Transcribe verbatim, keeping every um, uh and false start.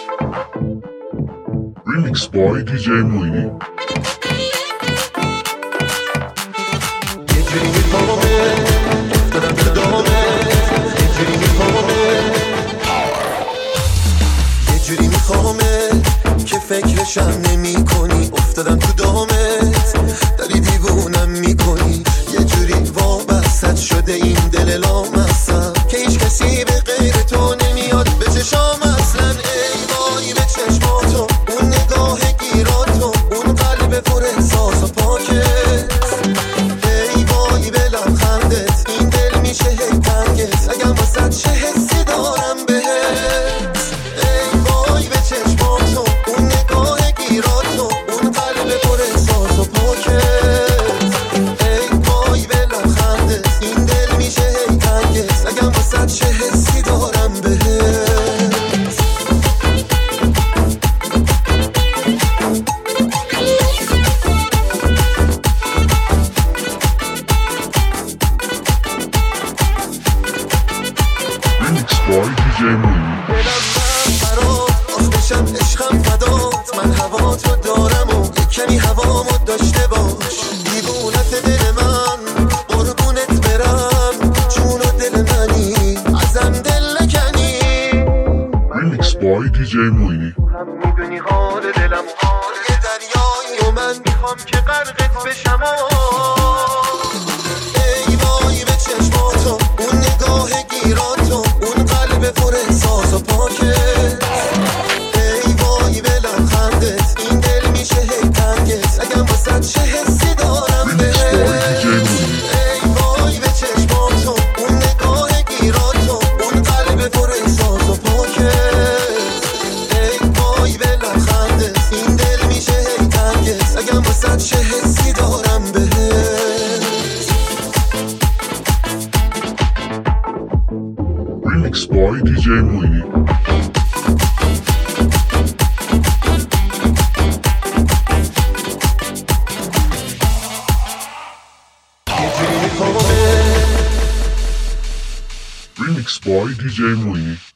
Remix by دی جی موینی. یه جوری میخوامه افتادم تو دامه، یه جوری میخوامه یه جوری میخوامه که فکرشم نمی کنی، افتادم تو دامت داری دیوونم میکنی، یه جوری وابست شده این دل لامصب که هیچ کسی به غیر تو نمیاد به چشام اصلا. ای وای به چشماتو، اون نگاه گیراتو، اون قلب پر احساس و پاکت، ای وای به لبخندت این دل میشه هی تنگت اگه واسه چه حسی دارم بهت. ای وای به چشماتو، اون نگاه گیراتو، اون قلب پر احساس و پاکت، ای وای به لبخندت این دل میشه هی تنگت اگه واسه چه حسی دارم بهت. Remix by دی جی موینی. دلم من برات آخدشم عشقم فدات، من هوا تو دارم و یک کمی هوامو داشته باش. دیوونت دل من قربونت برم، چون و دل منی ازم دل نکنی. Remix by دی جی موینی. هم میدونی حال دلم حال یه دریایی و من میخوام که غرقت بشم. ای وای به چشماتو، اون نگاه گیراتو، اون قلب پر احساس و پاکت، ای وای به لبخندت این دل میشه هی تنگت اگه واسه چه حسی دارم بهت. ای وای به چشماتو، اون نگاه گیراتو، اون قلب پر احساس و پاکت، ای وای به لبخندت این دل میشه هی تنگت اگه واسه چه حسی دارم بهت. Remix by دی جی موینی. یه جوری میخوامه Remix by دی جی موینی.